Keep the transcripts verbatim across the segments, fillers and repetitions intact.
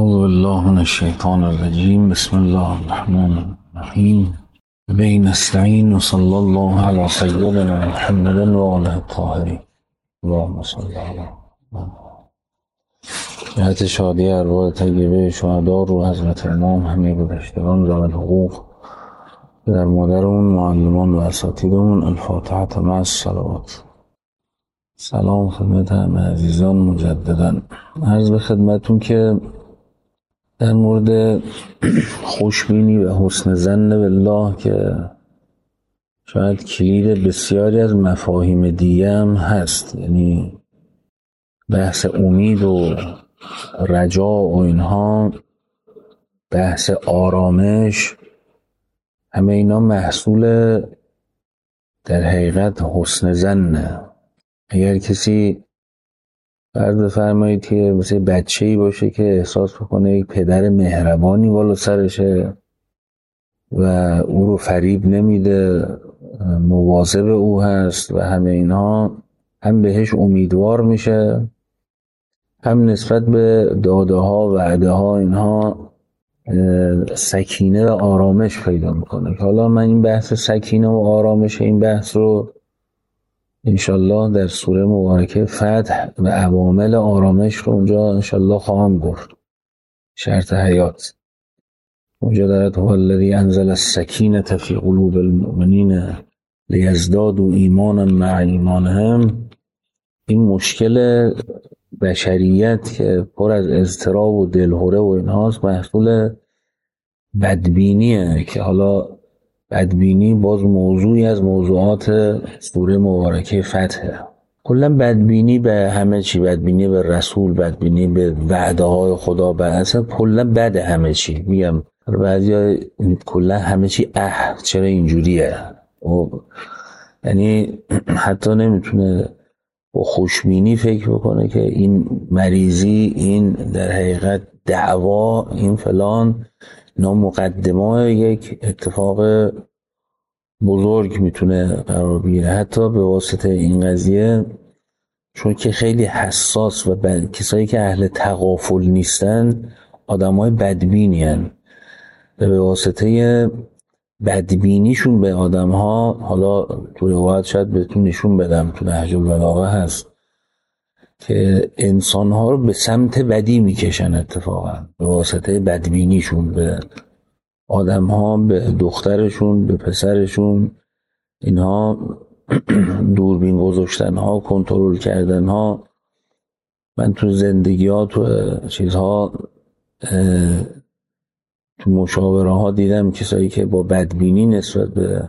اعوذ بالله من الشیطان الرجیم. بسم الله الرحمن الرحیم. به نستعین و صلی الله علی سیدنا محمد و آله الطاهرین. اللهم صل علی محمد. جهت شادی ارواح طیبه شهدا رو حضرت امام همه گذشتگان ذوی الحقوق، پدر مادرمون، معلمان و اساتیدمون، الفاتحه مع الصلوات. سلام خدمت همه عزیزان. مجددا عرض به خدمتون که در مورد خوشبینی و حسن ظن بالله که شاید کلید بسیاری از مفاهیم دیگه هم هست، یعنی بحث امید و رجا و اینها، بحث آرامش، همه اینا محصول در حقیقت حسن ظنه. اگر کسی فرض بفرمایید که مثل بچه‌ای باشه که احساس بکنه یک پدر مهربانی بالا سرشه و او رو فریب نمیده، مواظب او هست و همه اینها، هم بهش امیدوار میشه، هم نسبت به داده ها و وعده ها اینها سکینه و آرامش پیدا میکنه. حالا من این بحث سکینه و آرامش این بحث رو انشالله در سوره مبارکه فتح و عوامل آرامش رو اونجا انشالله خواهم گفت. شرط حیات اونجا دارد هو الذی انزل السکینة فی قلوب المؤمنین لیزدادوا ایمانا مع ایمانهم. این مشکل بشریت که پر از اضطراب و دلهره و اینهاست محصول بدبینیه که حالا بدبینی باز موضوعی از موضوعات سوره مبارکه فتحه. کلا بدبینی به همه چی، بدبینی به رسول، بدبینی به وعده های خدا، به اصلا کلا بده همه چی. میگم بعضیا کلا همه چی اه چرا اینجوریه، یعنی حتی نمیتونه با خوشبینی فکر بکنه که این مریضی، این در حقیقت دعوا، این فلان نامقدمه یک اتفاق بزرگ میتونه قرار بگیره. حتی به واسطه این قضیه، چون که خیلی حساس و بد... کسایی که اهل تغافل نیستن آدمای بدبینی هن و به واسطه بدبینیشون به آدم ها، حالا تو روایت شاید بهتون نشون بدم، تو نهج البلاغه هست که انسان ها رو به سمت بدی میکشن. اتفاقا به واسطه بدبینیشون به آدم ها، به دخترشون، به پسرشون، اینها دوربین گذاشتن ها، کنترل کردن ها. من تو زندگی ها، تو چیزها، تو مشاوره ها دیدم کسایی که با بدبینی نسبت به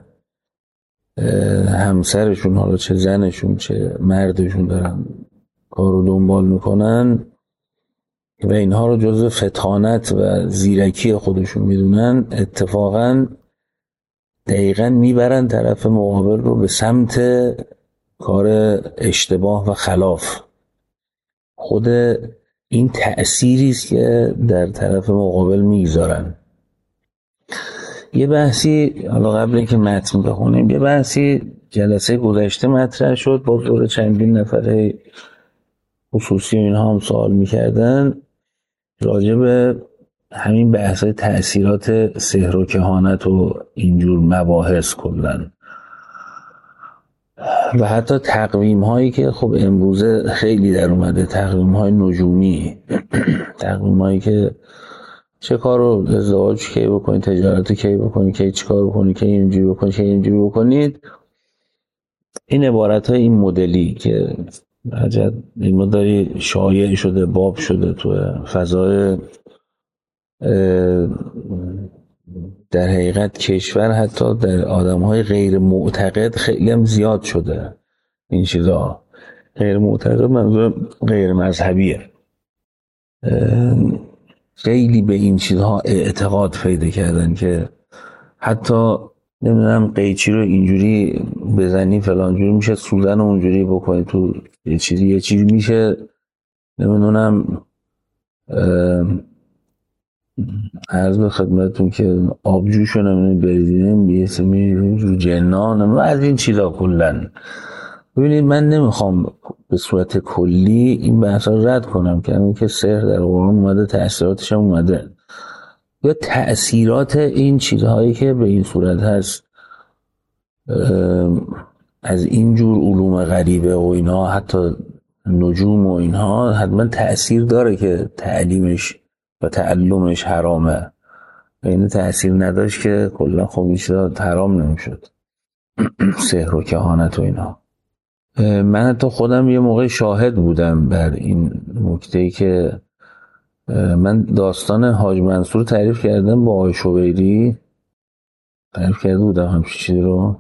همسرشون، حالا چه زنشون چه مردشون، دارن کار رو دنبال میکنن و اینها رو جزو فطانت و زیرکی خودشون میدونن، اتفاقا دقیقا میبرن طرف مقابل رو به سمت کار اشتباه و خلاف. خود این تأثیری است که در طرف مقابل میگذارن. یه بحثی حالا قبل اینکه متن بخونیم، یه بحثی جلسه گذشته مطرح شد، با دور چندین نفره خصوصی اینها هم سوال میکردن راجع به همین بحث تأثیرات سحر و کهانت و اینجور مباحث کلن و حتی تقویم هایی که خب امروزه خیلی در اومده، تقویم های نجومی، تقویم هایی که چه کار رو، ازدواج کی بکنید، تجارت کی بکنید، کی چی کار بکنید، کی اینجوری بکنید، کی اینجوری بکنید. این عبارت های این مدلی که عجب این مداری شایع شده، باب شده تو فضای در حقیقت کشور، حتی در آدم‌های غیر معتقد خیلی هم زیاد شده. این چیزا غیر معتقد منظور غیر مذهبیه، خیلی به این چیزها اعتقاد پیدا کردن که حتی نمیدونم قیچی رو اینجوری بزنی فلان جوری میشه، سوزن رو اونجوری بکنی تو یه چیزی یه چیزی میشه، نمیدونم عرض به خدمتون که آبجوشو نمیدونی بریدیم بیسمی رو جنان و از این چیزا کلن. ببینید من نمیخوام به صورت کلی این بحثا رو رد کنم که همین که سحر در قرآن اومده تأثیراتش هم اومده، یا تأثیرات این چیزهایی که به این صورت هست از اینجور علوم غریبه و اینا، حتی نجوم و اینها، حتما تأثیر داره که تعلیمش و تعلمش حرامه. این تأثیر نداشت که کلا خب این چیزا حرام نمیشد. سحر و کهانت و اینا. من حتی خودم یه موقع شاهد بودم بر این نکته‌ای که من داستان حاج منصور تعریف کردم با آقای شویری، تعریف کرده بودم همچین چیزی رو.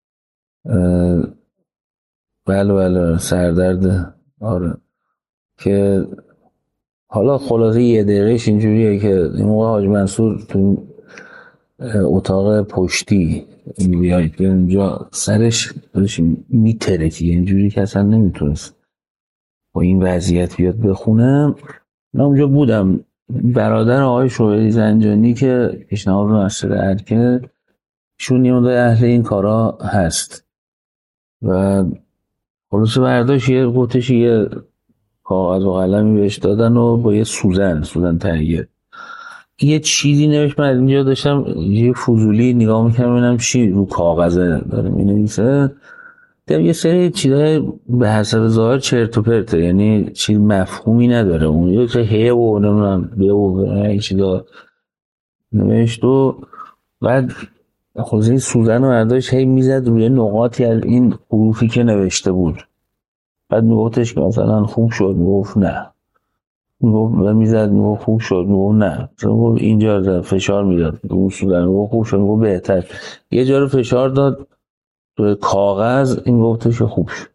بله بله سردرد، آره، که حالا خلاصه یه دقیقهش اینجوریه که این موقع حاج منصور تو اتاق پشتی بیاید که اونجا سرش میترکیه اینجوری که اصلا نمیتونست با این وضعیت بیاد بخونه. من اونجا بودم. برادر آقای شویری زنجانی که پیشنهاد مسجد ارکه، شون یه مدای اهل این کارا هست و خلاصه برداشت یه قطش یه کاغذ و قلمی بهش دادن و با یه سوزن سوزن تهیه یه چیزی نوشت. من اینجا داشتم یه فضولی نگاه میکنم ببینم چی رو کاغذه داره مینویسه. دیدم یه سری چیزای به حسب ظاهر چرت و پرته، یعنی چیز مفهومی نداره. اون یه چیز هه و نمیدونم به و این چیزا نوشت و بعد خلاصه این سوزن رو برداشت هی میزد روی نقاطی از این حروفی که نوشته بود. بعد میگفتش که مثلا خوب شد، میگفت نه، میگفت میزد، میگفت خوب شد، میگفت نه، میگفت اینجا فشار میداد رو سوزن، میگفت خوب شد، میگفت بهتر. یه جا رو فشار داد تو کاغذ، این گفتش خوب شد.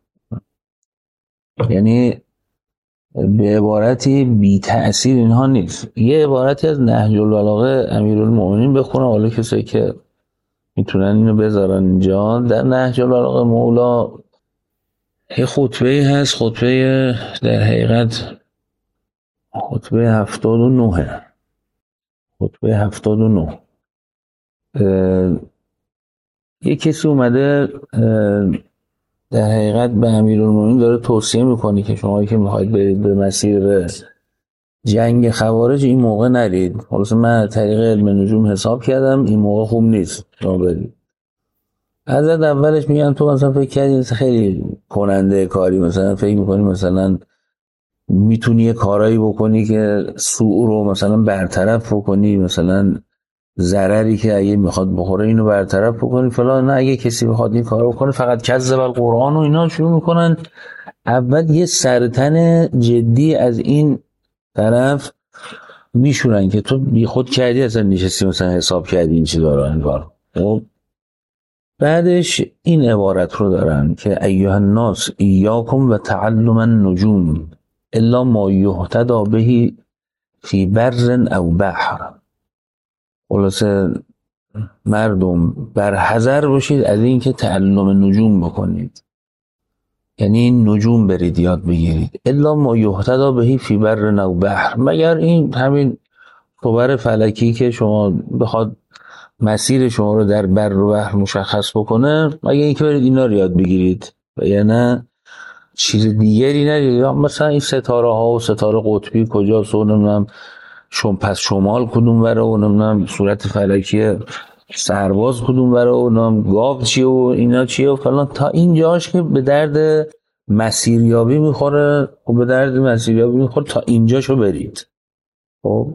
یعنی به عبارتی بی تأثیر اینها نیست. یه عبارتی از نهج البلاغه امیرالمومنین بخونم، حالا کسایی که میتونن اینو بذارن اینجا. در نهج البلاغه مولا یه خطبه هست، خطبه در حقیقت خطبه هفتاد و نه خطبه هفتاد و نه یه کسی اومده در حقیقت به امیرالمومنین داره توصیه میکنه که شما که میخواید برید به مسیر جنگ خوارج این موقع نرید. خلاص من طریق علم نجوم حساب کردم این موقع خوب نیست شما برید. از اولش میگن تو مثلا فکر کردی خیلی کننده کاری، مثلا فکر میکنی مثلا میتونی یه کارایی بکنی که سوء رو مثلا برطرف بکنی، مثلا ضرری که اگه میخواد بخوره اینو برطرف بکنی فلان. نه، اگه کسی بخواد این کارو بکنه فقط کذب القرآن و اینا شروع میکنن. اول یه سرطن جدی از این طرف میشورن که تو بی خود کردی، اصلا نشستی مثلا حساب کردی این چی داره این کار. خب بعدش این عبارت رو دارن که ایها الناس ایاکم و تعلم النجوم الا ما یهتدی بهی فی بر او بحر. خلاصه مردم بر حذر باشید از این که تعلم نجوم بکنید، یعنی این نجوم برید یاد بگیرید. الا ما یهتدی بهی فی بر او بحر، مگر این همین خبر فلکی که شما بخواد مسیر شما رو در بر و بحر مشخص بکنه، مگر اینکه برید اینا رو یاد بگیرید و یا نه چیز دیگری نرید. مثلا این ستاره ها و ستاره قطبی کجاست و نمیدونم شم پس شمال کدوم بره و نمیدونم صورت فلکی سرباز کدوم بره و نمیدونم گاو چیه و اینا چیه و فلان، تا اینجاش که به درد مسیریابی میخوره و به درد مسیریابی میخوره تا اینجاشو برید. خب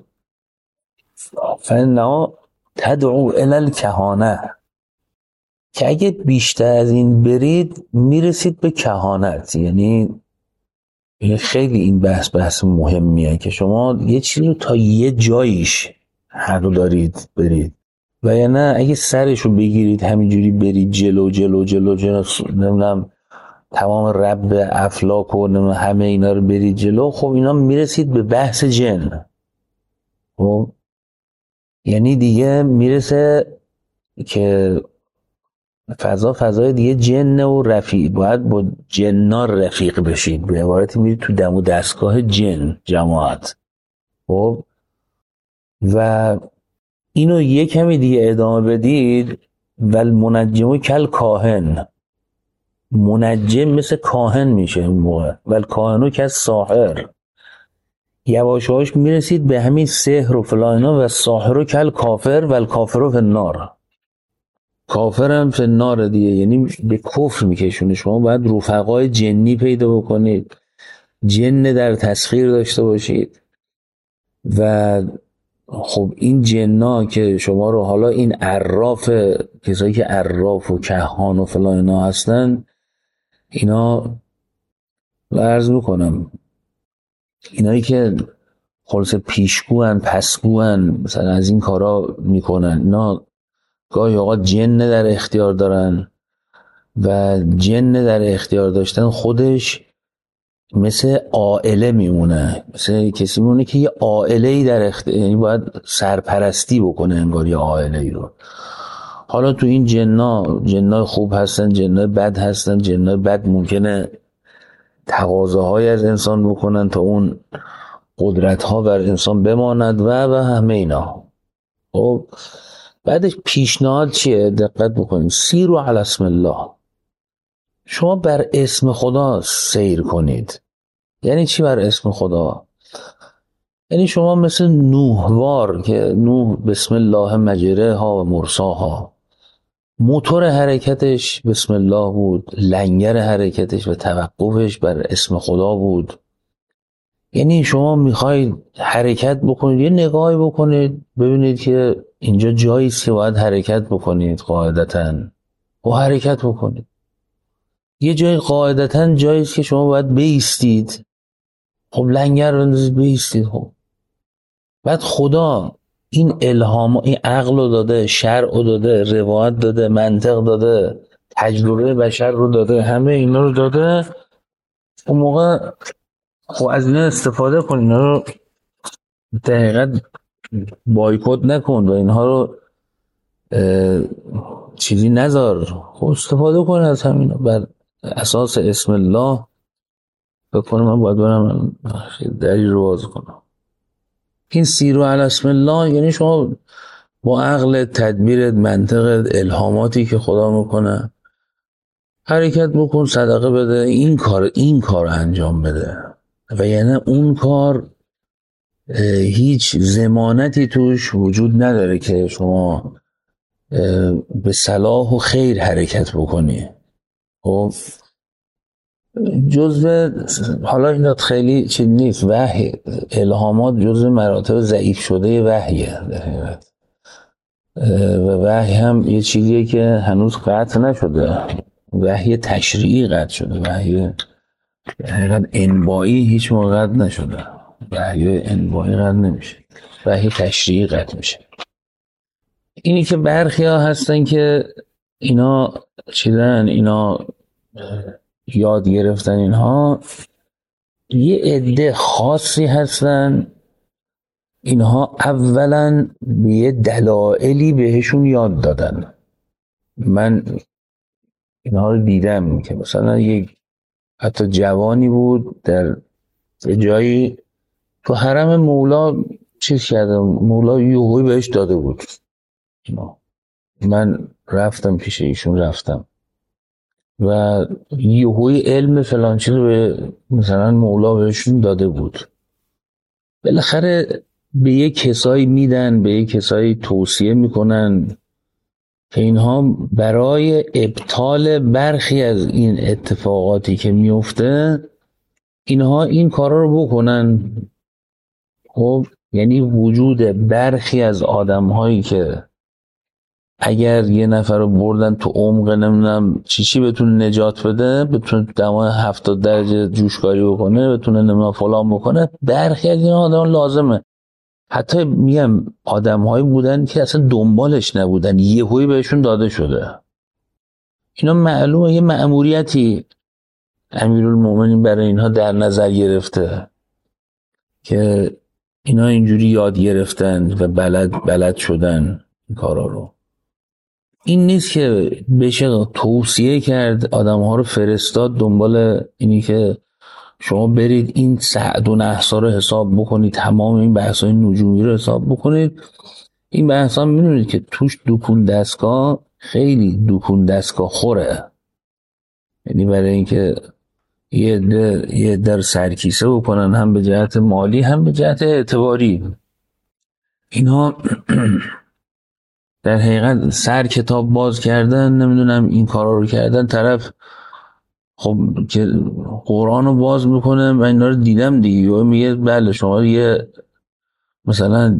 فإنها تدعو الی الکهانه، که اگه بیشتر از این برید میرسید به کهانت. یعنی خیلی این بحث بحث مهمیه که شما یه چیزی رو تا یه جاییش حق دارید برید و یا نه اگه سرشو بگیرید همینجوری برید جلو جلو جلو جلو نمیدونم تمام رب افلاک و نمیدونم همه اینا رو برید جلو، خب اینا میرسید به بحث جن. خب یعنی دیگه میرسه که فضا فضای دیگه جن و رفیق، باید با جنا رفیق بشید. به عبارتی میرید تو دم و دستگاه جن جماعت. خب و اینو یه کمی دیگه ادامه بدید، ول منجمو کل کاهن، منجم مثل کاهن میشه اون موقع، ولی کاهنو که ساحر. یواشاش میرسید به همین سحر و فلاینا و ساحر و کل کافر و الکافر فی النار. کافرم فی النار دیگه، یعنی به کفر میکشونه. شما باید رفقای جنی پیدا بکنید، جن در تسخیر داشته باشید و خب این جنا که شما رو، حالا این عراف، کسایی که عراف و کهان و فلان اینا هستن، اینا عرض میکنم اینایی که خلاص پیشگوان پسگوان مثلا از این کارا میکنن، اینا گاهی اوقات جن در اختیار دارن و جن در اختیار داشتن خودش مثل عائله میمونه، مثل کسی میمونه که یه عائله‌ای در اختیار، یعنی باید سرپرستی بکنه انگار یه عائله‌ای رو. حالا تو این جنا، جنای خوب هستن، جنای بد هستن. جنای بد ممکنه تقاضاهای از انسان بکنن تا اون قدرت ها بر انسان بماند و و همه اینا. خب بعدش پیشنهاد چیه؟ دقت بکنید. سیروا علی اسم الله، شما بر اسم خدا سیر کنید. یعنی چی بر اسم خدا؟ یعنی شما مثل نوحوار که نوح بسم الله مجره ها و مرساها، موتور حرکتش بسم الله بود، لنگر حرکتش و توقفش بر اسم خدا بود. یعنی شما میخواید حرکت بکنید، یه نگاهی بکنید ببینید که اینجا جایی است که باید حرکت بکنید قاعدتاً، و حرکت بکنید. یه جای قاعدتاً جایی است که شما باید بایستید، خب لنگر بندازید بایستید. خب بعد خدا این الهام، این عقل رو داده، شرع رو داده، روایت داده، منطق داده، تجربه بشر رو داده، همه اینا رو داده. اون موقع خب از اینا استفاده کن، اینا رو دقیقاً بایکوت نکن و اینها رو چیزی نذار. خب استفاده کن از همین بر اساس اسم الله. بکنم من باید برم دری رو باز کنم. این سیروا علی اسم الله یعنی شما با عقل، تدبیر، منطق، الهاماتی که خدا میکنه حرکت بکن، صدقه بده، این کار این کار انجام بده. و یعنی اون کار هیچ ضمانتی توش وجود نداره که شما به صلاح و خیر حرکت بکنی. خب جزء، حالا این خیلی چیز نیست، وحی، الهامات جزء مراتب ضعیف شده وحیه در حقیقت. و وحی هم یه چیزیه که هنوز قطع نشده، وحی تشریعی قطع شده، وحی در حقیقت انبایی هیچ موقع قطع نشده. وحی انبایی قطع نمیشه، وحی تشریعی قطع میشه. اینی که برخی ها هستن که اینا چیدن، اینا یاد گرفتن، اینها یه عده خاصی هستن، اینها اولا به یه دلایلی بهشون یاد دادن. من اینها رو دیدم که مثلا یک حتی جوانی بود در جایی تو حرم مولا چیز کرده، مولا یوهوی بهش داده بود. من رفتم پیش ایشون، رفتم و یوهوی علم فلان چیز به مثلا مولا بهشون داده بود. بالاخره به یک کسایی میدن، به یک کسایی توصیه میکنن که اینها برای ابطال برخی از این اتفاقاتی که میفته اینها این کارا رو بکنن. خب یعنی وجود برخی از آدم‌هایی که اگر یه نفر رو بردن تو عمق نمیدونم چی چی بتونه نجات بده، بتونه دمای هفتاد درجه جوشکاری بکنه، بتونه نمیدونم فلان بکنه، برخی از این آدم لازمه. حتی میگم آدم‌هایی بودن که اصلا دنبالش نبودن، یهویی بهشون داده شده. اینا معلومه یه مأموریتی امیرالمومنین برای اینها در نظر گرفته که اینا اینجوری یاد گرفتن و بلد بلد شدن این کارا رو. این نیست که بشه توصیه کرد آدم‌ها رو فرستاد دنبال اینی که شما برید این سعد و نحسا رو حساب بکنید، تمام این بحث‌های نجومی رو حساب بکنید. این بحث‌ها می‌دونید که توش دکون دستگاه خیلی دکون دستگاه خوره. یعنی برای اینکه یه در یه در سرکیسه بکنن، هم به جهت مالی هم به جهت اعتباری. اینا در حقیقت سر کتاب باز کردن، نمیدونم این کارا رو کردن. طرف خب که قرآن رو باز میکنه، من اینا رو دیدم دیگه، و میگه بله شما یه مثلا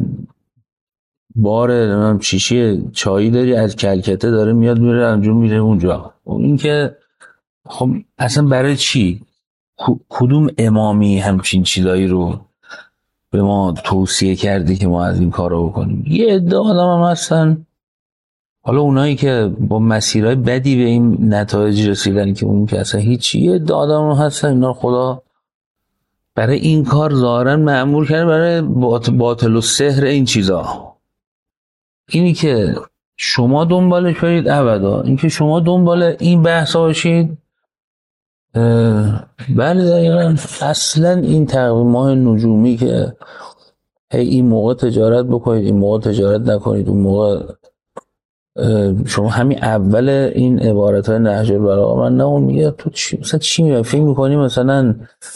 بار شیشه چایی داری از کلکته داره میاد میره انجام میره اونجا. این که خب اصلا برای چی؟ کدوم امامی همچین چیزایی رو به ما توصیه کردی که ما از این کار رو بکنیم؟ یه عده آدم هم هستن، حالا اونایی که با مسیرهای بدی به این نتایج رسیدن که اون که اصلا هیچی، یه عده آدم هم هستن اینا خدا برای این کار ظاهرا مأمور کرده، برای باطل و سحر این چیزا. اینی که شما دنبالش برید ابدا، این که شما دنبال این بحثا باشید، بله دقیقا. اصلا این تقویم ماه نجومی که هی این موقع تجارت بکنید این موقع تجارت نکنید اون موقع، شما همین اول این عبارت های نهج البلاغه، من نه اون میگه تو چی مثلا چی میگه فکر میکنی مثلا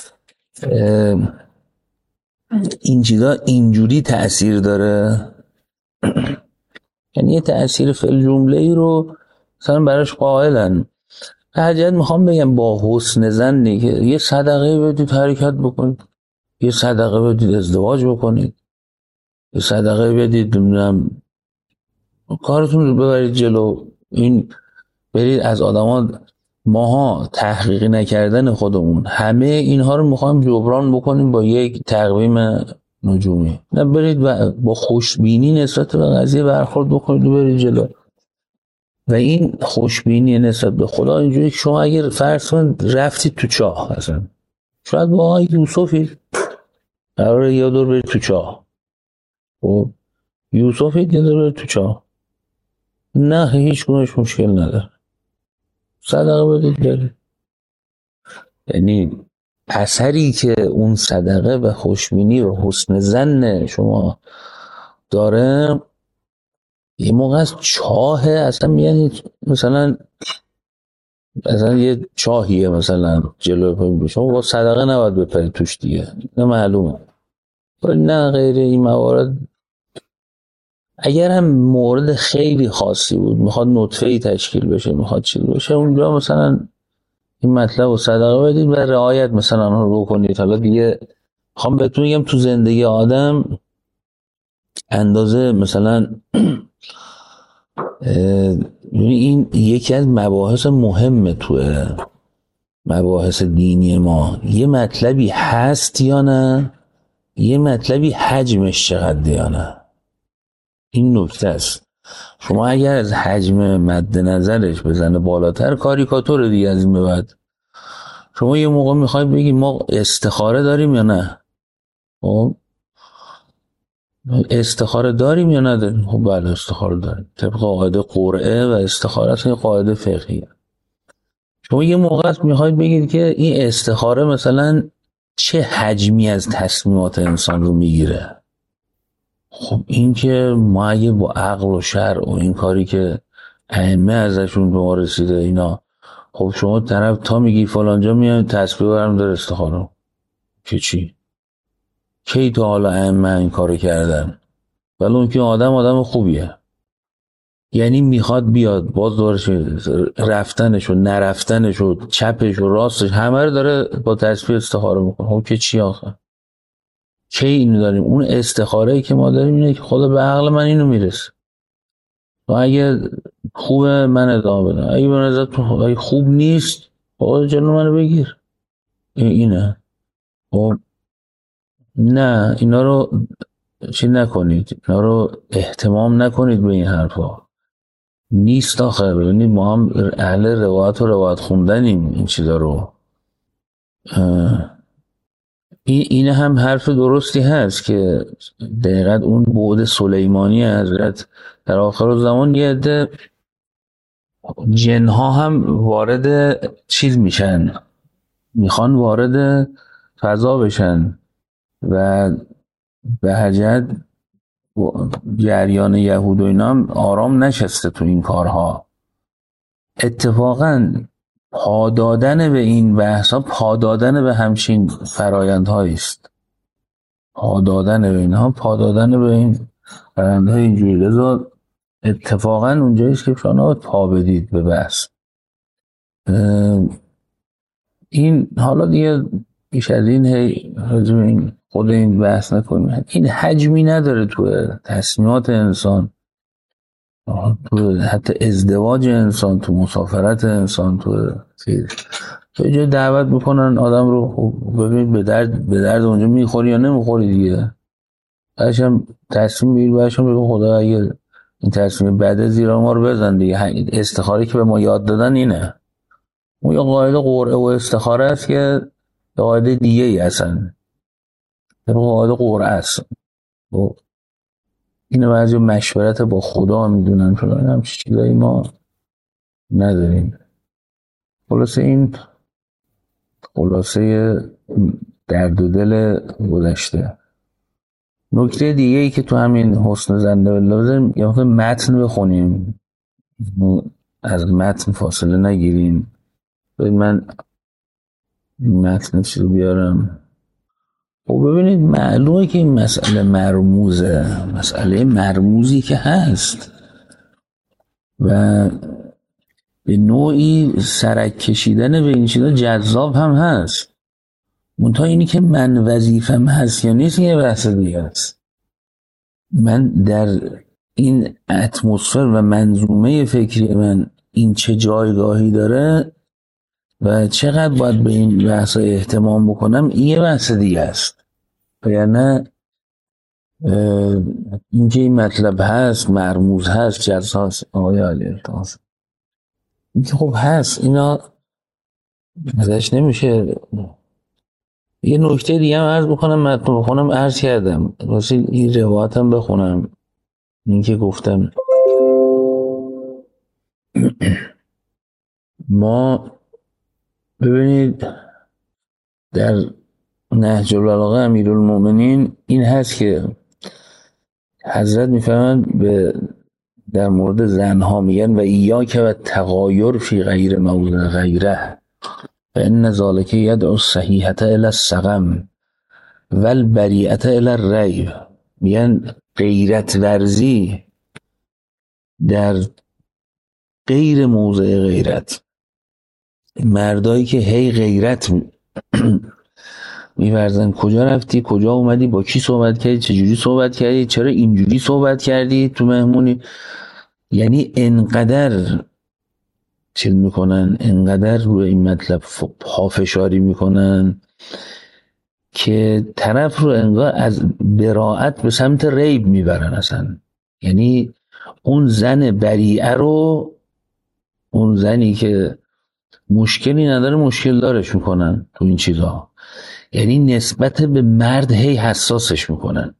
این چیزا اینجوری تأثیر داره؟ یعنی یه تأثیر فعل جمله ای رو مثلا براش قائلن. حاجت میخوام بگم با حسن ظنی که یه صدقه بدید حرکت بکنید، یه صدقه بدید ازدواج بکنید، یه صدقه بدید نمیدونم کارتون رو ببرید جلو. این برید از آدما، ماها تحقیقی نکردن خودمون همه اینها رو میخوایم جبران بکنیم با یک تقویم نجومی. نه، برید با خوشبینی نسبت به قضیه برخورد بکنید و برید جلو. و این خوشبینی نسبت به خدا اینجوری که شما اگر فرض کنید رفتید تو چاه، اصلا شاید با آقای یوسفی قراره یه دور برید تو چاه، و یوسفی یه دور برید تو چاه، نه هیچ گونهش مشکل نداره، صدقه بدید برید. یعنی اثری که اون صدقه و خوشبینی و حسن ظن شما داره، یه موقع از چاه اصلا میگن مثلا مثلا یه چاهیه مثلا جلوی پایین، شما با صدقه نباید بپرید توش دیگه، نه معلومه. ولی نه غیر این موارد، اگر هم مورد خیلی خاصی بود میخواد نطفه‌ای تشکیل بشه میخواد چیز بشه، اونجا مثلا این مطلب و صدقه بدید و رعایت مثلا آنها رو بکنید. حالا دیگه میخوام بهتون بگم تو زندگی آدم اندازه مثلا این یکی از مباحث مهمه تو مباحث دینی ما، یه مطلبی هست یا نه، یه مطلبی حجمش چقدر یا نه. این نکته است. شما اگر از حجم مد نظرش بزنه بالاتر، کاریکاتور دیگه از این به بعد. شما یه موقع میخواید بگید ما استخاره داریم یا نه، خب استخاره داریم یا نداریم؟ خب بله استخاره داریم طبق قاعده قرعه و استخاره است، این قاعده فقهیه. شما یه موقع میخواید بگید که این استخاره مثلا چه حجمی از تصمیمات انسان رو میگیره. خب این که ما اگه با عقل و شرع و این کاری که ائمه ازشون به ما رسیده اینا، خب شما طرف تا میگی فلانجا میاد تسبیح برم داره استخاره، که چی؟ کی تا حالا ائمه این کارو کردن؟ ولی اون که آدم آدم خوبیه، یعنی میخواد بیاد باز دارش رفتنش و نرفتنش و چپش و راستش همه رو داره با تسبیح استخاره میکنه. خب که چی آخه؟ کی اینو داریم؟ اون استخاره‌ای که ما داریم اینه که خدا به عقل من اینو میرسه و اگه خوبه من ادامه بدم، اگه به نظر تو خوب نیست خدا جلو منو بگیر. اینه. خب نه اینا رو چی نکنید، اینا رو اهتمام نکنید به این حرفا، نیست آخه. ببینید ما هم اهل روایت و روایت خوندنیم، این چیزا رو این اینه هم حرف درستی هست که دقیقاً اون بعد سلیمانی حضرت در آخر زمان یه عده جنها هم وارد چیز میشن، میخوان وارد فضا بشن و به حجت جریان یهود و اینا هم آرام نشسته تو این کارها. اتفاقاً پادادن به این بحث ها پادادن به همچین فرایندهایی است. پادادن به اینها پادادن به این فرایندهای اینجوری. لذا اتفاقا اونجاییست که شما پا بدید به بحث. این حالا دیگه بیش از این هی راجع به این خود این بحث نکنیم. این حجمی نداره تو تصمیمات انسان، تو حتی ازدواج انسان، تو مسافرت انسان، تو تو جای دعوت میکنن آدم رو، ببین به درد به درد اونجا میخوری یا نمیخوری دیگه. بعدش هم تصمیم بگیر، بعدش هم بگو خدا اگه این تصمیم بده زیرا ما رو بزن دیگه. استخاره که به ما یاد دادن اینه. اون یه قاعده قرعه و استخاره است که قاعده دیگه ای هستن. یه قاعده قرعه است. اینو بعضی مشورت با خدا میدونن، چون هم چیزایی ما نداریم. خلاصه این خلاصه درد و دل گذشته. نکته دیگه ای که تو همین حسن ظن بالله بذاریم، یا مثلا متن بخونیم، از متن فاصله نگیریم. من متن چی رو بیارم؟ خب ببینید معلومه که این مسئله مرموزه، مسئله مرموزی که هست و به نوعی سرک کشیدن به این چیزا جذاب هم هست. منتها اینی که من وظیفم هست یا نیست یه بحث دیگه است. من در این اتمسفر و منظومه فکری من این چه جایگاهی داره و چقدر باید به این بحث اهتمام بکنم، این یه بحث دیگه است. یعنی این که این مطلب هست، مرموز هست، جزا هست، آیا علی ارتاز این که خب هست، اینا ازش نمیشه. یه نکته دیگه هم عرض بکنم، متن بخونم، عرض کردم واسه این روایت هم بخونم. این که گفتم ما ببینید در نهج البلاغه امیرالمومنین این هست که حضرت میفهمند به در مورد زنها میگن و ایاک و تغایر فی غیر موضع غیره و ان ذالک یدعو الصحیحة الی السقم و البریئة الی الریب. میگن غیرت ورزی در غیر موضع غیرت، مردایی که هی غیرت می‌ورزن، کجا رفتی، کجا اومدی، با کی صحبت کردی، چجوری صحبت کردی، چرا اینجوری صحبت کردی تو مهمونی، یعنی انقدر چیز میکنن، انقدر روی این مطلب پافشاری میکنن که طرف رو انگار از براءت به سمت ریب میبرن اصلا. یعنی اون زن بریئه رو، اون زنی که مشکلی نداره مشکل دارش میکنن تو این چیزها. یعنی نسبت به مرد هی حساسش میکنن.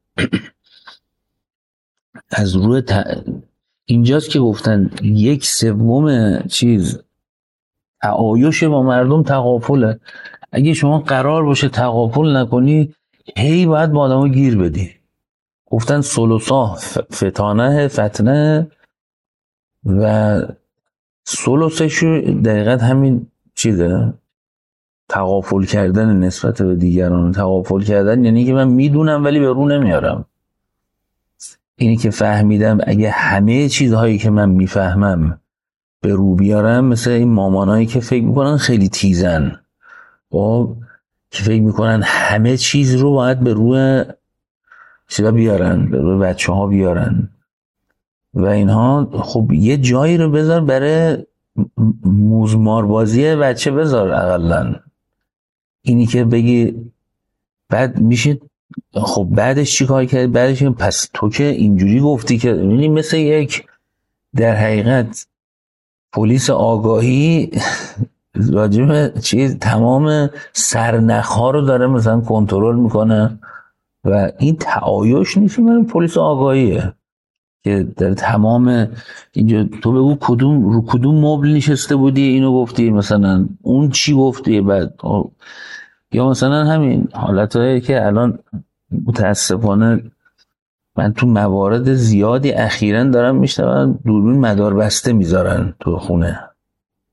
از روی ت... اینجاست که گفتن یک سوم چیز تعایش با مردم تغافله. اگه شما قرار باشه تغافل نکنی، هی باید با آدمو گیر بدی. گفتن ثلثا فتانه فتنه و ثلثش دقیقاً همین چیزه، تغافل کردن نسبت به دیگران. تغافل کردن یعنی که من میدونم ولی به رو نمیارم. اینی که فهمیدم اگه همه چیزهایی که من میفهمم به رو بیارم، مثل این مامانایی که فکر میکنن خیلی تیزن، خب که فکر میکنن همه چیز رو باید به روی چیزا بیارن، به روی بچه ها بیارن و اینها. خب یه جایی رو بذار برای موزمار بازی بچه، بذار اقلن. اینی که بگی بعد میشه خب بعدش چی کار کرد، بعدش پس تو که اینجوری گفتی که، یعنی مثل یک در حقیقت پلیس آگاهی راجب چیز تمام سرنخ‌ها رو داره مثلا کنترل میکنه و این تعایش نیست، من پلیس آگاهیه که در تمام اینجا تو بگو کدوم رو کدوم مبل نشسته بودی اینو گفتی، مثلا اون چی گفتی، بعد یا مثلا همین حالتایی که الان متاسفانه من تو موارد زیادی اخیراً دارم میشنوم دوربین مدار بسته میذارن تو خونه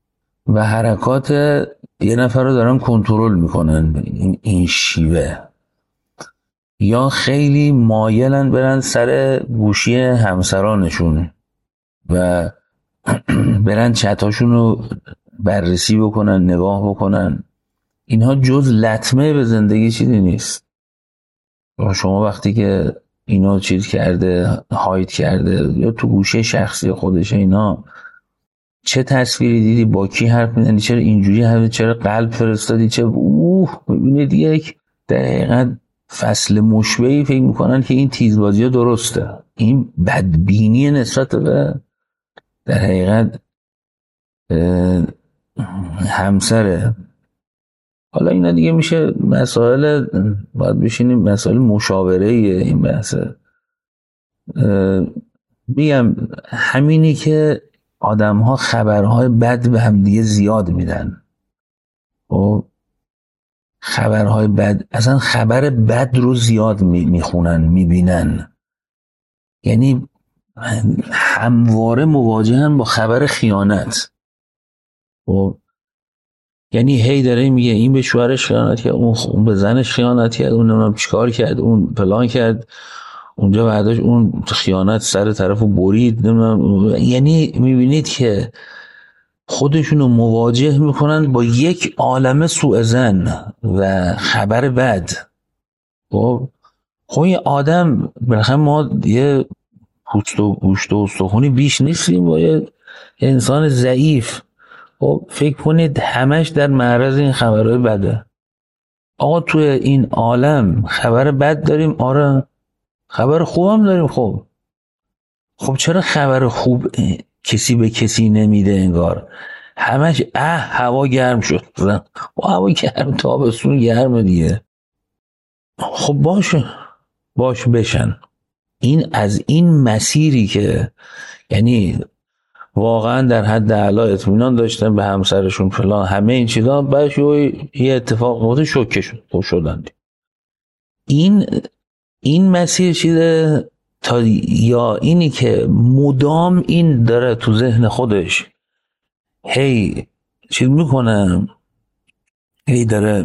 و حرکات یه نفر رو دارن کنترل میکنن این, این شیوه، یا خیلی مایلن برن سر گوشی همسرانشون و برن چتاشون رو بررسی بکنن، نگاه بکنن. اینها جز لطمه به زندگی چیزی نیست. شما وقتی که اینا چیز کرده، هاید کرده یا تو گوشه شخصی خودش، اینا چه تصویری دیدی، با کی حرف میزنی، چرا اینجوری حرف، چرا قلب فرستادی، چه اوه ببینید یک دقیقاً فصل مشبهی فکر میکنن که این تیزبازی ها درسته. این بدبینی نسبت به در حقیقت همسره. حالا اینا دیگه میشه مسائل، باید بشینیم مسائل مشاوره این بحثه. میگم همینی که آدم ها خبرهای بد به هم دیگه زیاد میدن و خبرهای بد، اصلا خبر بد رو زیاد میخونن میبینن، یعنی همواره مواجهن با خبر خیانت و یعنی هی داره میگه این به شوهرش خیانت کرد، اون به زنش خیانت کرد، اون نمیدونم چیکار کرد، اون پلان کرد، اونجا بعدش اون خیانت سر طرفو برید، نمیدونم. یعنی میبینید که خودشونو مواجه میکنن با یک عالمه سوء ظن و خبر بد. خب خب این آدم بالاخره ما یه پوست و گوشت و استخونی بیش نیستیم، با یه انسان ضعیف. خب فکر کنید همش در معرض این خبرهای بده. آقا توی این عالم خبر بد داریم، آره، خبر خوب هم داریم. خب خب چرا خبر خوب کسی به کسی نمیده؟ انگار همش اه هوا گرم شد، و هوا گرم، تابستون گرمه دیگه. خب باشه باش بشن. این از این مسیری که یعنی واقعا در حد اعلی اطمینان داشتن به همسرشون فلان همه این چیزا، بعدش یه اتفاق افتاد شوکه شد خوش شدن. این این مسیر چیزه تا یا اینی که مدام این داره تو ذهن خودش هی چیز میکنه، هی داره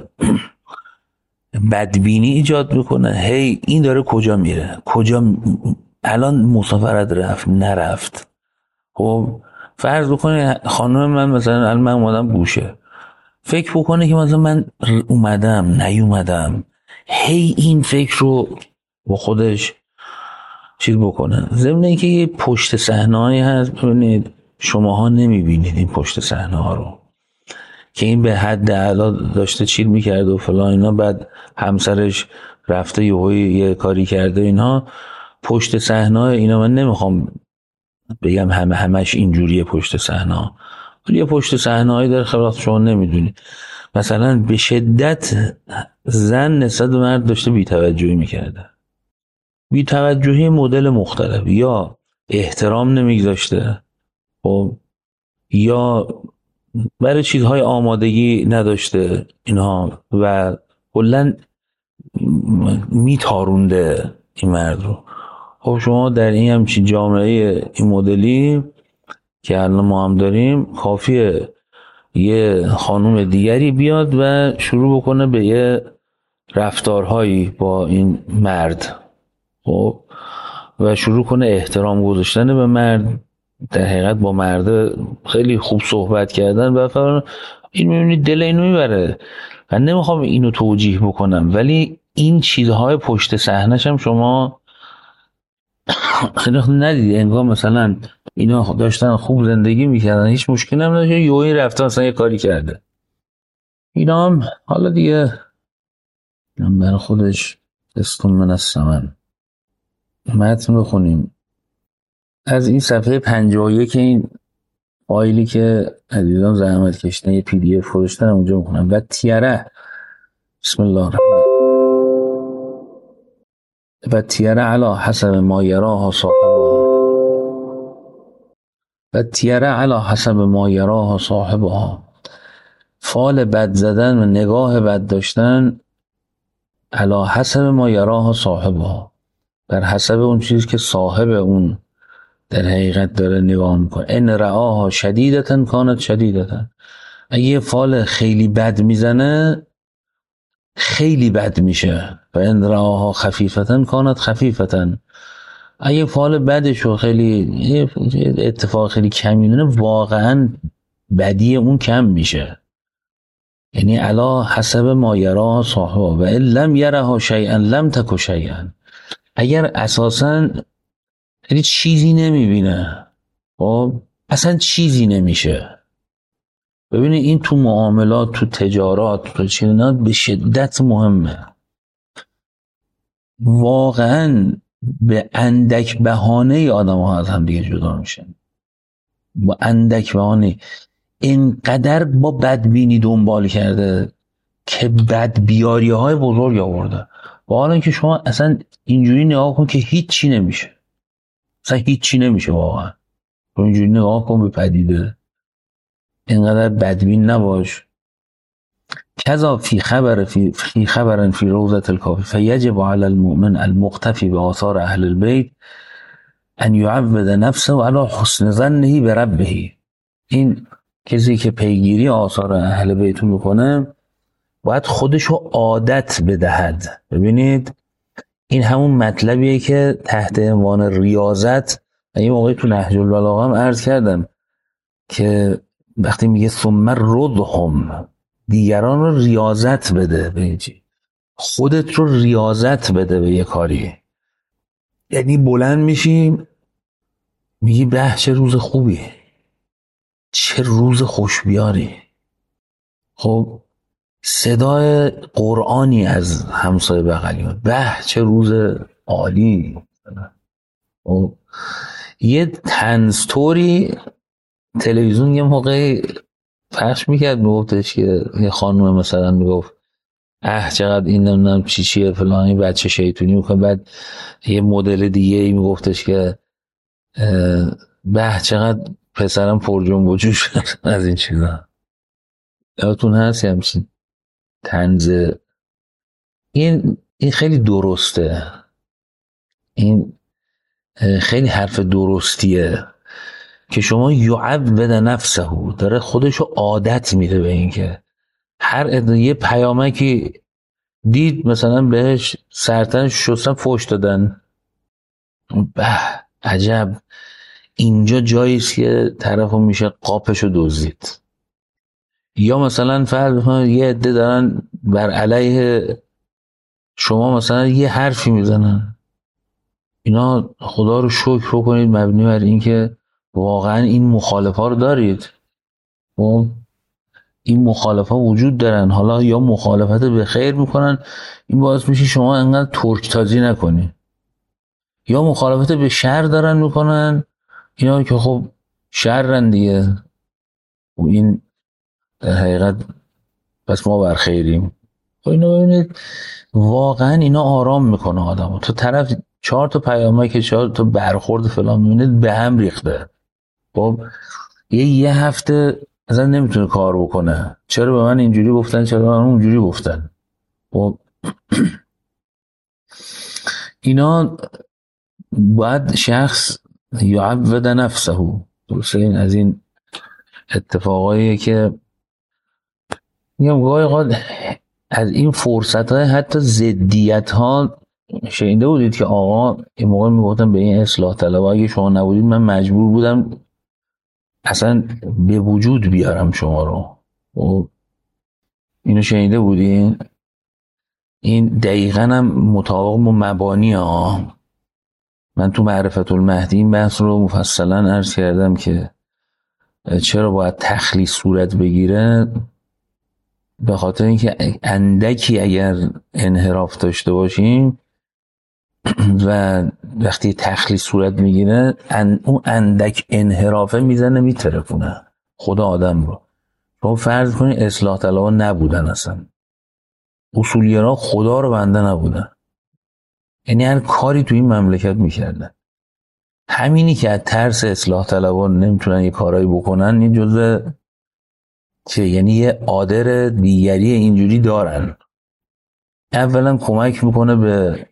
بدبینی ایجاد میکنه، هی این داره کجا میره، کجا م... الان مسافرت رفت نرفت. خب فرض بکنه خانم من مثلا الان من اومدم گوشه، فکر بکنه که مثلا من اومدم نیومدم، هی این فکر رو با خودش چیز بکنه. ضمن اینکه یه پشت صحنه‌ای هست، ببینید شماها نمیبینید این پشت صحنه ها رو، که این به حد اعلی داشته چیل میکرده و فلان اینا، بعد همسرش رفته یه یه کاری کرده اینا. پشت صحنه اینا من نمیخوام بگم همه همش اینجوریه پشت صحنه، ولی یه پشت صحنه‌ای داره خلاص شما نمیدونید. مثلا به شدت زن نسبت به مرد داشته بی‌توجهی میکرده، بی‌توجهی مدل مختلف، یا احترام نمیگذاشته، خب یا برای چیزهای آمادگی نداشته اینها و کلاً میتارونده این مرد رو. خب شما در این همچین جامعه این مدلی که الان ما هم داریم، کافیه یه خانوم دیگری بیاد و شروع بکنه به یه رفتارهایی با این مرد، خب و شروع کنه احترام گذاشتن به مرد، در حقیقت با مرد خیلی خوب صحبت کردن و فلان. این میبینید دل اینو میبره. من نمیخوام اینو توجیه بکنم، ولی این چیزهای پشت صحنه‌ش هم شما خیلی ندید. انگار مثلا اینا داشتن خوب زندگی میکردن، هیچ مشکلی هم نداشت، یهویی رفتن مثلا یه کاری کرده. اینا هم حالا دیگه برای خودش اسکن من از سمن. متن بخونیم از این صفحه پنجاه و یک این فایلی که عزیزان زحمت کشیدن یه پی دی اف فرستادن اونجا میخونم. و تیره بسم الله الرحمن و تیره علی حسب ما یراها صاحبها و تیره علی حسب ما یراها صاحبها. فال بد زدن و نگاه بد داشتن علی حسب ما یراها صاحبها، بر حسب اون چیز که صاحب اون در حقیقت داره نگاه میکنه. ان رعاها شدیدتن کانت شدیدتن. اگه فال خیلی بد میزنه خیلی بد میشه. و ان رآها خفیفتن کانت خفیفتن. اگه فال بدشو خیلی اتفاق خیلی کمی واقعا بدی اون کم میشه. یعنی علا حسب ما یرا صاحبه و ان لم یرها شیئا لم تک شیئا. اگر اساسا یعنی چیزی نمیبینه، خب اصلا چیزی نمیشه. ببینید این تو معاملات، تو تجارات، تو چینات به شدت مهمه. واقعا به اندک بهانه آدم ها از هم دیگه جدا میشن، با اندک بهانه. اینقدر با بدبینی دنبال کرده که بدبیاری های بزرگ آورده. با حالا که شما اصلا اینجوری نگاه کن که هیچی نمیشه، اصلا هیچی نمیشه واقعا. تو اینجوری نگاه کن به پدیده، اینقدر بدبین نباش. کذا فی خبر فی, فی خبرن فی روضة الکافی فیجب علی المؤمن المقتفی به آثار اهل البیت ان یعود نفسه و علی حسن ظنه بربه. این کسی که پیگیری آثار اهل بیت میکنه باید خودشو عادت بدهد. ببینید این همون مطلبیه که تحت عنوان ریاضت این موقعی تو نهج البلاغه هم عرض کردم که وقتی میگه ثم ردهم، دیگران رو ریاضت بده به چی، خودت رو ریاضت بده به یه کاری. یعنی بلند میشی میگی به چه روز خوبی، چه روز خوشبیاری. خب صدای قرآنی از همسایه بغلی، به چه روز عالی. خب یه تنزتوری تلویزیون یه موقع پخش میکرد، میگفتش که یه خانم مثلا میگفت اه چقدر این نمیدونم چی چیه فلانی بچه شیطونی میکنه. بعد یه مدل دیگه ای میگفتش که به چقدر پسرم پر جنب و جوش از این چیزا. یادتون هست همچین طنز؟ این این خیلی درسته، این خیلی حرف درستیه که شما یعود نفسه، داره خودشو عادت میده به این که هر یه پیامکی دید مثلا بهش سرطنش شستن فوش دادن، به عجب اینجا جاییست که طرفو میشه قاپشو دزدید. یا مثلا فرض یه عده دارن بر علیه شما مثلا یه حرفی میزنن، اینا خدا رو شکر بکنید مبنی بر این که واقعا این مخالف ها رو دارید و این مخالف ها وجود دارن. حالا یا مخالفت به خیر میکنن، این باعث میشه شما انقدر ترک تازی نکنی، یا مخالفت به شر دارن میکنن، اینا که خب شرن دیگه و این در حقیقت پس ما بر خیریم. خب اینو ببینید واقعا اینا آرام میکنه آدمو. تو طرف چهار تا پیامک که چهار تا برخورد فلان میبینید به هم ریخته، خب یه یه هفته اصلا نمیتونه کار بکنه. چرا به من اینجوری گفتن، چرا به من اونجوری گفتن. خب اینا باید شخص یعود نفسه. درسته این از این اتفاقاییه که میگم گاهی اوقات از این فرصت های حتی ضدیت ها شنیده بودید که آقا این موقع میگفتن به این اصلاح طلبها اگه شما نبودید من مجبور بودم اصلا به وجود بیارم شما رو. و اینو شنیده بودین؟ این دقیقاً هم مطابق با مبانی ها. من تو معرفت المهدی این بحث رو مفصلا عرض کردم که چرا باید تخلیص صورت بگیره. به خاطر اینکه اندکی اگر انحراف داشته باشیم و وقتی تخلیص صورت میگیره ان اون اندک انحرافه میزنه میترکونه خدا آدم رو. شما فرض کنید اصلاح طلبها نبودن، اصلا اصولگرا خدا رو بنده نبودن، یعنی هر کاری تو این مملکت میکردن. همینی که از ترس اصلاح طلبها نمیتونن یه کارایی بکنن این جزء چه، یعنی یه عادر دیگری اینجوری دارن. اولا کمک میکنه به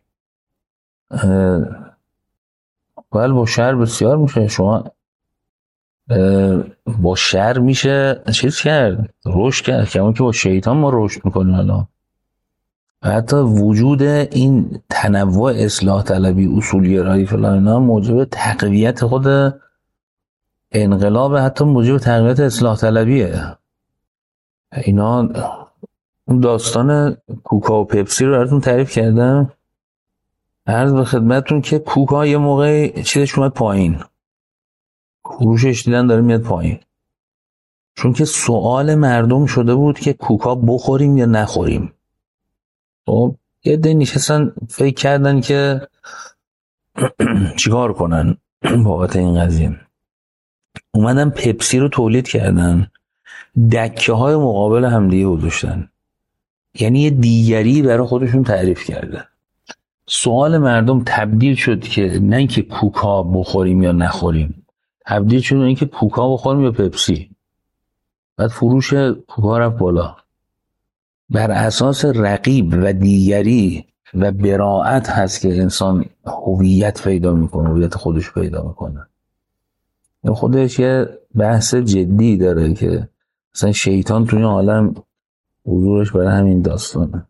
بل با شر بسیار میشه. شما با شر میشه چیز کرد، رشد کرد، کما که با شیطان ما رشد میکنیم الان. حتی وجود این تنوع اصلاح طلبی، اصولگرایی فلان اینا موجب تقویت خود انقلاب، حتی موجب تقویت اصلاح طلبیه. اینا اون داستان کوکا و پپسی رو براتون تعریف کردم. عرض به خدمتتون که کوکا یه موقع چیزش اومد پایین، فروشش دیدن داره میاد پایین، چون که سوال مردم شده بود که کوکا بخوریم یا نخوریم. خب یه عده نشستن فکر کردن که چیکار کنن بابت این قضیه. اومدن پپسی رو تولید کردن، دکه های مقابل همدیگه گذاشتن، یعنی یه دیگری برای خودشون تعریف کردن. سوال مردم تبدیل شد که نه اینکه کوکا بخوریم یا نخوریم، تبدیل شد اینکه کوکا بخوریم یا پپسی. بعد فروش کوکا رفت بالا. بر اساس رقیب و دیگری و براءت هست که انسان هویت پیدا میکنه، هویت خودش پیدا میکنه. این خودش یه بحث جدی داره که مثلا شیطان توی عالم حضورش برای همین داستانه.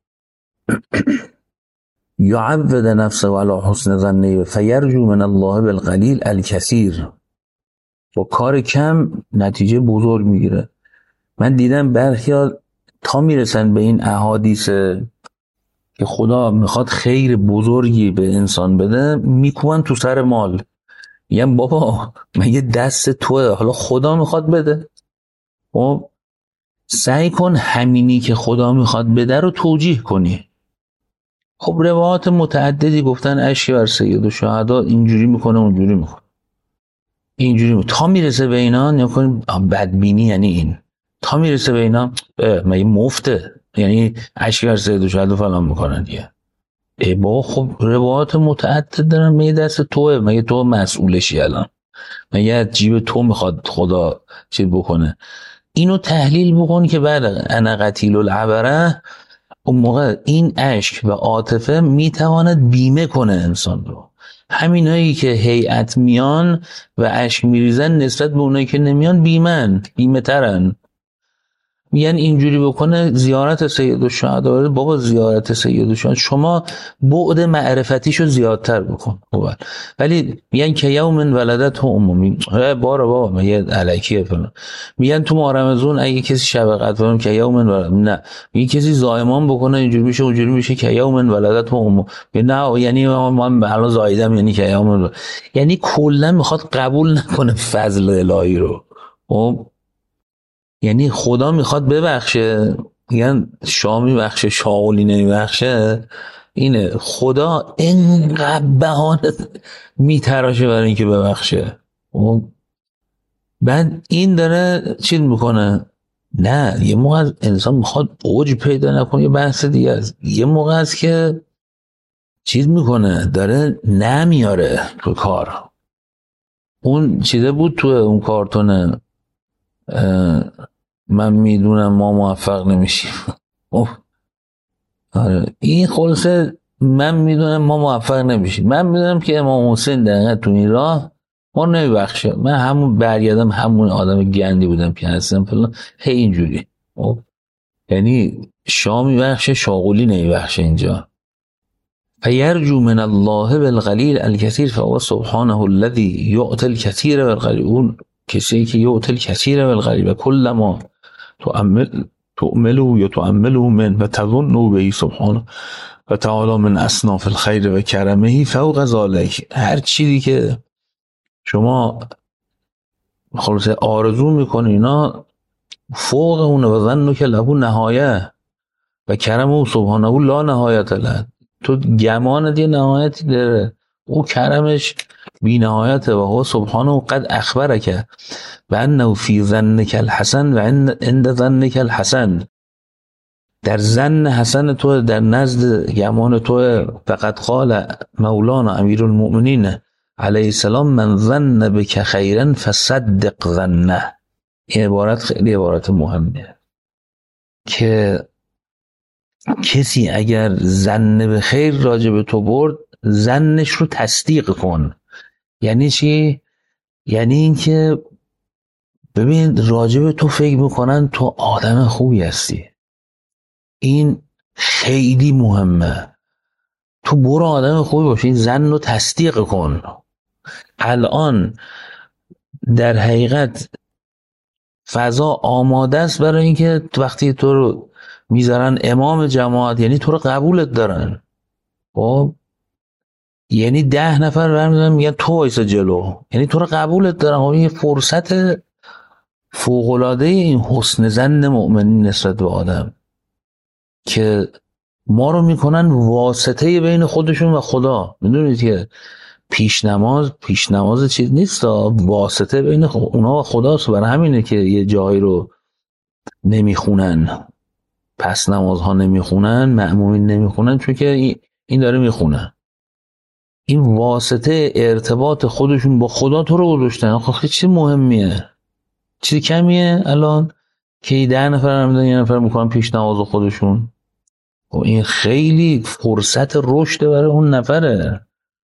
یعود نفسه علی حسن ظنه فیرجو من الله بالقلیل الکثیر. با کار کم نتیجه بزرگ میگیره. من دیدم برخیال تا میرسن به این احادیث که خدا میخواد خیر بزرگی به انسان بده، میکوبن تو سر مال. میگم بابا مگه دست توه، حالا خدا میخواد بده، خب سعی کن همینی که خدا میخواد بده رو توجیه کنی. خب روایات متعددی گفتن اشکی بر سید الشهدا اینجوری میکنه اونجوری میکنه اینجوری میکنه، تا میرسه به اینا نکنیم بدبینی یعنی این، تا میرسه به اینا مگه مفته، یعنی اشکی بر سید الشهدا فلان میکنن دیگه. ای بابا خب روایات متعدد دارن، مگه دست توه، مگه تو مسئولشی الان، مگه جیب تو میخواد خدا چی بکنه. اینو تحلیل بکن که بعد انا قتیل العبره، اون موقع این اشک و عاطفه میتواند بیمه کنه انسان رو. همینایی که هیئت میان و اشک میریزن نسبت به اونایی که نمیان بیمن، بیمه ترن. میگن اینجوری بکنه زیارت سید الشهدا. بابا زیارت سید الشهدا شما بعد معرفتیشو زیادتر بکن، ولی میگن که یوم ولدت عمومی بارا بابا میگه الکیه فلان. میگن تو ماه رمضان اگه کسی شب قدر که یوم ولد، نه میگه کسی زایمان بکنه اینجوری میشه اونجوری میشه که یوم ولدت عمومی. نه یعنی من الان زایدم یعنی که یوم، یعنی کلا میخواد قبول نکنه فضل الهی رو. خب یعنی خدا میخواد ببخشه، میگن شاه میبخشه شاولی نمیبخشه. اینه خدا اینقدر بهانه میتراشه برای اینکه ببخشه. بعد این داره چیز میکنه، نه یه موقع از انسان میخواد اوج پیدا نکنه، یه بحث دیگه است. یه موقع است که چیز میکنه داره نمیاره تو کار. اون چیزه بود تو اون کارتونه من میدونم ما موفق نمیشیم. آره این خلاصه من میدونم ما موفق نمیشیم. من میدونم که امام حسین دقیقا تو این راه ما نمیبخشه. من همون برگردم همون آدم گندی بودم که هستم فلان، هی اینجوری. یعنی شاه میبخشه شاغولی نمیبخشه اینجا. فیرجو من الله بالقلیل الکثیر فهو سبحانه الذی یعطی الکثیر بالقلیل. اون کسی که یعطی الکثیر بالقلیل و کل ما تؤمل تؤملوا یا تؤملوا من و تظنوا به سبحانه و تعالی من اصناف الخیر و کرمه فوق ذلک. هر چیزی که شما خلاصه آرزو میکنی اینا فوق اونه و ظنوا که له نهایه و کرمه سبحانه لا نهایت له. تو گمان دی نهایتی داره، او کرمش بی نهایته. و هو سبحانه قد اخبرک و انه فی ظنک الحسن و عند ظنک الحسن. در ظن حسن تو، در نزد گمان تو. فقط قال مولانا امیر المؤمنین علیه السلام من ظن بک خیرا فصدق ظنه. این عبارت خیلی عبارت مهمه که کسی اگر ظن به خیر راجع به تو برد ظنش رو تصدیق کن. یعنی چی؟ یعنی این که ببین راجب تو فکر میکنن تو آدم خوبی هستی. این خیلی مهمه. تو برو آدم خوبی باشی، این زن رو تصدیق کن. الان در حقیقت فضا آماده است برای اینکه وقتی تو رو میذارن امام جماعت، یعنی تو رو قبولت دارن. خب یعنی ده نفر برمیدارن میگن تو وایسا جلو، یعنی تو رو قبولت دارن. خب این فرصت فوق‌العاده این حسن ظن مؤمنین نسبت به آدم که ما رو میکنن واسطه بین خودشون و خدا. میدونید که پیش نماز پیش نماز چیز نیست، واسطه بین اونا و خداست. برای همینه که یه جایی رو نمیخونن، پس نمازها نمیخونن، مأمومین نمیخونن، چون که این داره میخونه. این واسطه ارتباط خودشون با خدا تو رو گذاشتن. آخه چی مهمیه، چیزی کمیه الان که ده نفر نمیدن یه نفر میکنن پیش نماز خودشون. و این خیلی فرصت رشد برای اون نفره.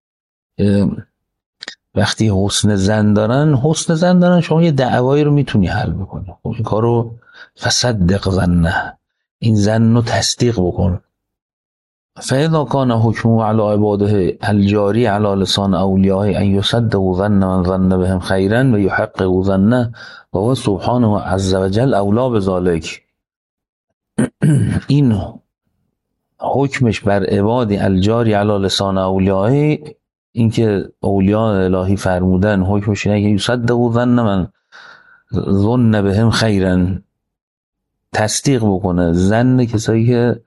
وقتی حسن ظن دارن حسن ظن دارن شما یه دعوایی رو میتونی حل بکنی. خب این کارو فصدق ظنه، این ظن رو تصدیق بکن. فاذا كان حكمه على عباده الجاری على لسان اولیائه ان يصدقوا ظن من ظن بهم خيرا ويحققوا ظنه وهو سبحانه عز وجل اولا بذلك. این حکمش بر عبادی الجاری علی لسان اولیائه، این که اولیاء الهی فرمودن حکمش اینه که یصدقوا ظن من ظن بهم خیرا، تصدیق بکنه ظن کسایی که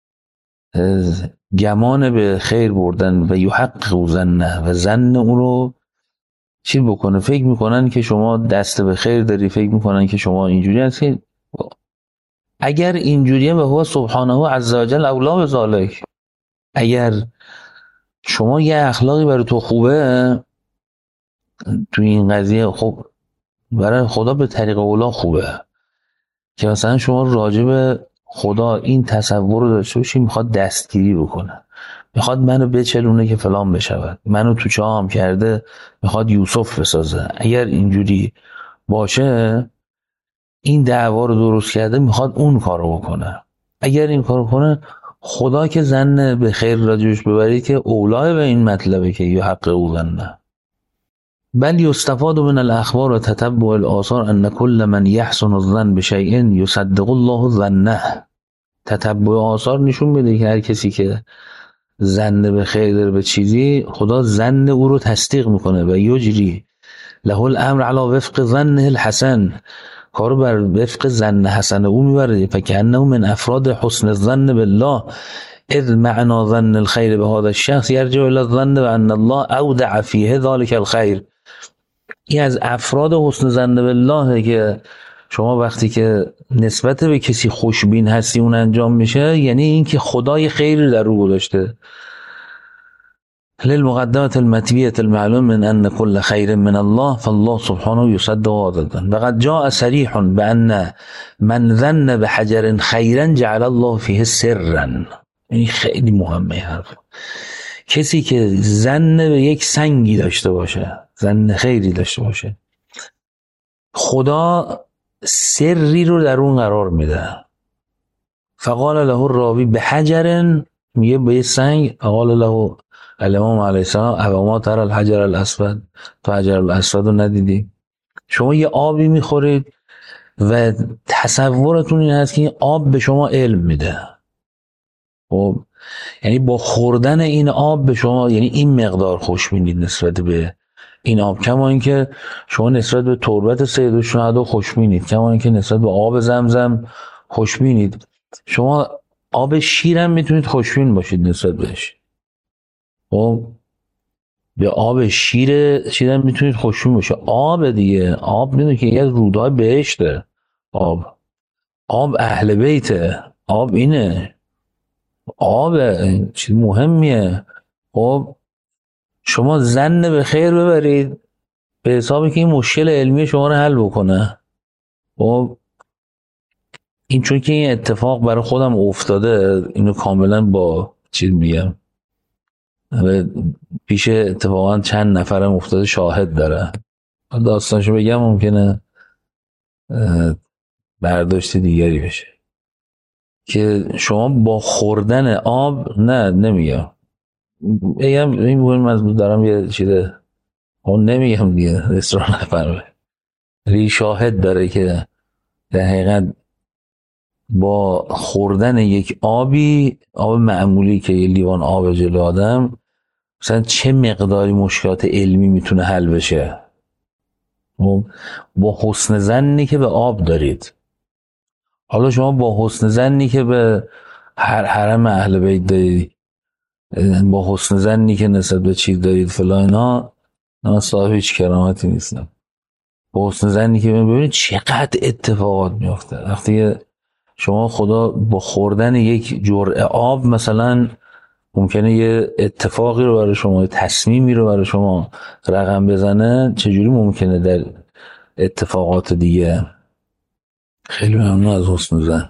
گمان به خیر بردن و یحققوا ظنه، و ظن اون رو چی بکنه، فکر میکنن که شما دست به خیر داری، فکر میکنن که شما اینجوری هستی. اگر اینجوریه و هو سبحانه عز وجل اولا بذالک، اگر شما یه اخلاقی برای تو خوبه تو این قضیه، خب برای خدا به طریق اولا خوبه که مثلا شما راجب خدا این تصور رو داشته باشی میخواد دستگیری بکنه، میخواد منو بچلونه که فلان بشود، منو تو چاه هم کرده میخواد یوسف بسازه. اگر اینجوری باشه این دعوا رو درست کرده میخواد اون کارو بکنه. اگر این کارو کنه خدا که ظن به خیر راجبش ببرید که اولای به این مطلبه که یحققوا ظنه. بل یستفاد من الاخبار و تتبع الاثار ان كل من يحسن الظن بشيء يصدق الله ظنه. تتبع آثار نشون میده که هر کسی که ظن به خیر داره به چیزی، خدا ظن او رو تصدیق میکنه و یجری له الامر علی وفق ظنه الحسن، کارو بر وفق ظن حسن او میبره. فکأنه من افراد حسن الظن بالله اذ معنى ظن الخير به هذا الشخص يرجع الى الظن بان الله اودع فيه ذلك الخير. این از افراد حسن ظن بالله که شما وقتی که نسبت به کسی خوشبین هستی اون انجام میشه، یعنی این که خدای خیر در رو گذاشته. للمقدمة المتبية المعلوم من أن كل خير من الله فالله سبحانه يصدق هذا الظن. وقد جاء صريح بأن من ظن بحجر خيرا جعل الله فيه سرا. این خیلی مهمه حرف. کسی که ظن به یک سنگی داشته باشه، ظن خیری داشته باشه، خدا سری رو در اون قرار میده. فقال له الراوی بحجر، میگه به سنگ. فقال له الامام علیه السلام اما تر الحجر الاسود، تو حجر الاسود رو ندیدی؟ شما یه آبی میخورید و تصورتون این هست که این آب به شما علم میده. خب یعنی با خوردن این آب به شما، یعنی این مقدار خوشبینید نسبت به این آب، کما اینکه شما نسبت به تربت سید الشهدا خوشبینید، کما اینکه نسبت به آب زمزم خوشبینید. شما آب شیرم میتونید خوشبین باشید نسبت بهش. خب به آب شیر چیزم میتونید خوشبین باشید. آب دیگه، آب میدونید که یه از رودهای بهشته. آب آب اهل بیته، آب اینه، آب چیز مهمیه. خب شما ظن به خیر ببرید به حسابی که این مشکل علمی شما رو حل بکنه. خب این چون که این اتفاق برای خودم افتاده، اینو کاملا با چیز میگم، پیش اتفاقا چند نفرم افتاده، شاهد داره. داستانشو بگم ممکنه برداشت دیگری بشه که شما با خوردن آب، نه نمیگم بگم این مهم از دارم یه چیزه اون نمیگم دیگه رستوران نفرمه ری شاهد داره که در حقیقت با خوردن یک آبی، آب معمولی که یه لیوان آب جلو آدم، مثلا چه مقداری مشکلات علمی میتونه حل بشه با حسن ظنی که به آب دارید. حالا شما با حسن ظنی که به هر حرم اهل بیت دارید، با حسن ظنی که نسبت به چیز دارید فلان اینا، من صاحب هیچ کرامتی نیستم. با حسن ظنی که ببینید چقدر اتفاقات میفته وقتی شما خدا با خوردن یک جرعه آب مثلا ممکنه یه اتفاقی رو برای شما، تصمیمی رو برای شما رقم بزنه. چجوری ممکنه در اتفاقات دیگه؟ خیلی ممنون از حسن ظن.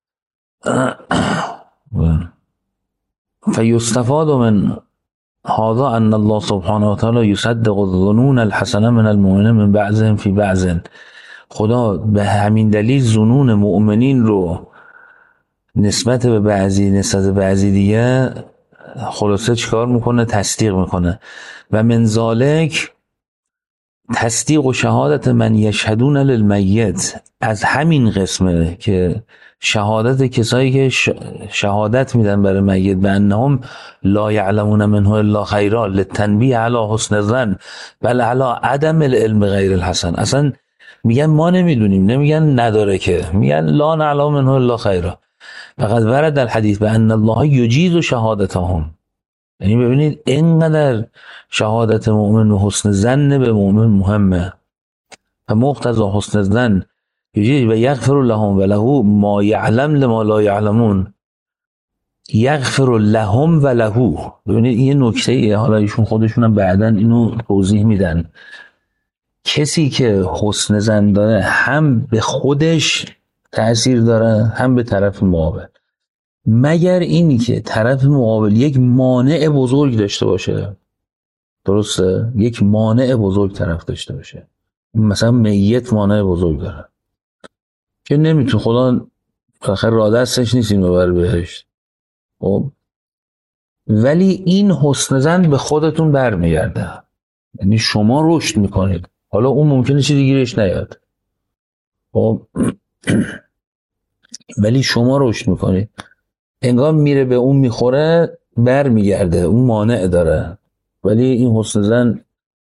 فیستفاد من هذا ان الله سبحانه و تعالی یصدق الظنون الحسنه من المؤمنین من بعضهم فی بعض. خدا به همین دلیل ظنون مؤمنین رو نسبت به بعضی نسبت به بعضی دیگه خلاصه چیکار میکنه؟ تصدیق میکنه. و من ذالک تصدیق و شهادت من یشهدون للمیت، از همین قسمه که شهادت کسایی که شهادت میدن برای میت به انهم لا یعلمون منه الا خیرا للتنبیه علی حسن الظن بل علی عدم العلم غیر الحسن. اصلا میگن ما نمیدونیم، نمیگن نداره که، میگن لا نعلم منه الا خیرا. فقط ورد در حدیث به ان الله یجیز شهادتهم. یعنی ببینید اینقدر شهادت مؤمن و حسن ظن به مؤمن مهمه. و مقتضی حسن ظن یجیز و یغفر لهم و له ما یعلم لما لا یعلمون. یغفر لهم و له. ببینید این نکته ایه، حالا ایشون خودشون هم بعدن اینو توضیح میدن. کسی که حسن ظن داره هم به خودش تأثیر داره هم به طرف مقابل، مگر اینی که طرف مقابل یک مانع بزرگ داشته باشه. درسته؟ یک مانع بزرگ طرف داشته باشه، مثلا میت مانع بزرگ داره که نمیتونه، خدا آخر را دستش نیست اینو بر بهشت. خب ولی این حسن ظن به خودتون برمیگرده، یعنی شما رشد میکنید. حالا اون ممکنه چیزی گیرش نیاد، خب ولی شما رشد میکنید. انگار میره به اون میخوره برمیگرده، اون مانع داره، ولی این حسن ظن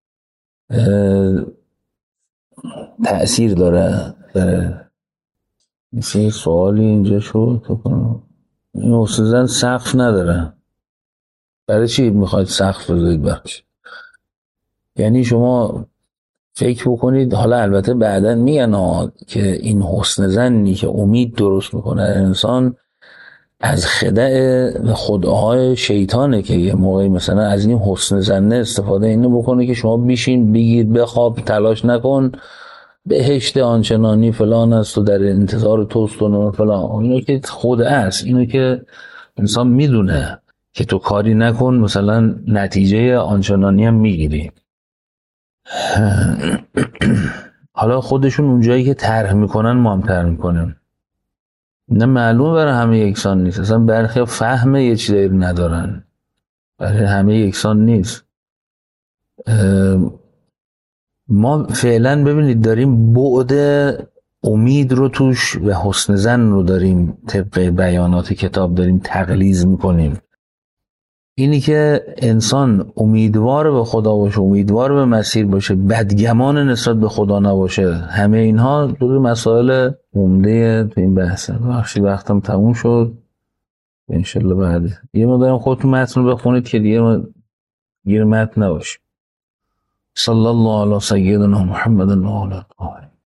تأثیر داره. داره مثل سوالی اینجا شد، این حسن ظن سقف نداره. برای چی میخواید سقف بذارید برش؟ یعنی شما فکر بکنید، حالا البته بعدن میگن که این حسن ظنی که امید درست میکنه انسان از خدع خداهای شیطانه که یه موقعی مثلا از این حسن ظن استفاده اینو بکنه که شما بیشین بگید بخواب تلاش نکن بهشت آنچنانی فلان است و در انتظار توست و فلان. اینو که خود است، اینو که انسان میدونه که تو کاری نکن مثلا نتیجه آنچنانی هم میگیری. حالا خودشون اونجایی که طرح میکنن ما هم طرح میکنیم، نه معلومه برای همه یکسان نیست. اصلا برخی فهم یه چیزی رو ندارن، برای همه یکسان نیست. ما فعلا ببینید داریم بعد امید رو توش و حسن ظن رو داریم طبق بیانات کتاب داریم تقلیظ میکنیم. اینی که انسان امیدوار به خدا باشه، امیدوار به مسیر باشه، بدگمان نسبت به خدا نباشه، همه اینها دور مسائل عمده تو این بحثه. بخشی وقتم تموم شد، انشالله بعد یه مدارم خودتون متن رو بخونید که دیگه ما گیر متن نباشیم. صلی الله علی سیدنا محمد و علی آله